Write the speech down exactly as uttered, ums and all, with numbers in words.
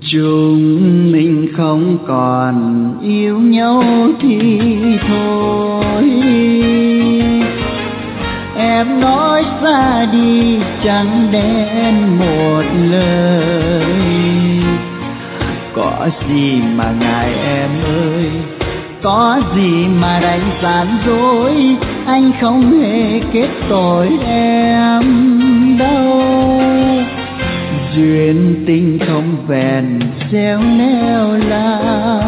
Chúng mình không còn yêu nhau thì thôi, em nói ra đi chẳng đến một lời. Có gì mà ngại em ơi, có gì mà đánh gian dối, anh không hề kết tội em đâu. Duyên tình không vẹn xéo neo là